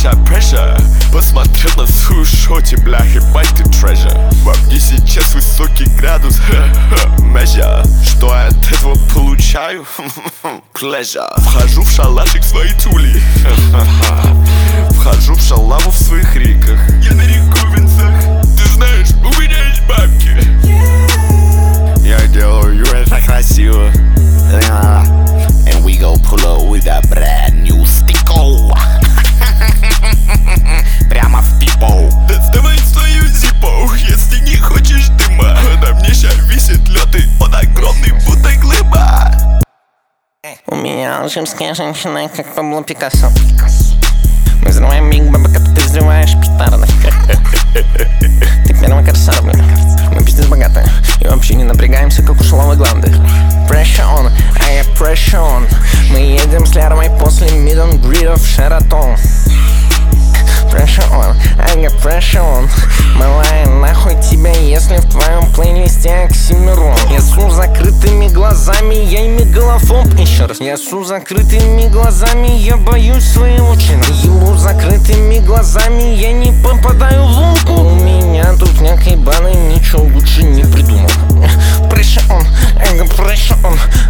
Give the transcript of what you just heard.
pressure. Посмотрел на свою шоте, бля, ебать ты treasure. Во мне сейчас высокий градус, measure. Что я от этого получаю? Pleasure. Вхожу в шалашик своей тули, вхожу в шалаву в своих реках. Я на рековинцах, ты знаешь, у меня есть бабки. Я делаю это красиво. And we gon' pull up with a brand new sticko. Прямо в пипо. Доставай свою зиппо, если не хочешь дыма. На мне ща висит лед, и он огромный, будто глыба. У меня алжирская женщина, как Пабло Пикассо. Мы взрываем Биг Баба, как ты взрываешь петарды. Ты первый корсар, блин. Мы пиздец богатые и вообще не напрягаемся, как у шаловой гланды. Pressure on, I got pressure on. Мы едем с Лярмой после мид-он-грида в Шератон. Pressure on, I got pressure on. Малая, нахуй тебя, если в твоем плейлисте Оксимирон. Я су закрытыми глазами, я мегалофоб. Еще раз. Я су закрытыми глазами, я боюсь своего члена. Ебу закрытыми глазами, я не попадаю в лунку. У меня тут някой баны, ничего лучше не придумал. Pressure on, I got pressure on.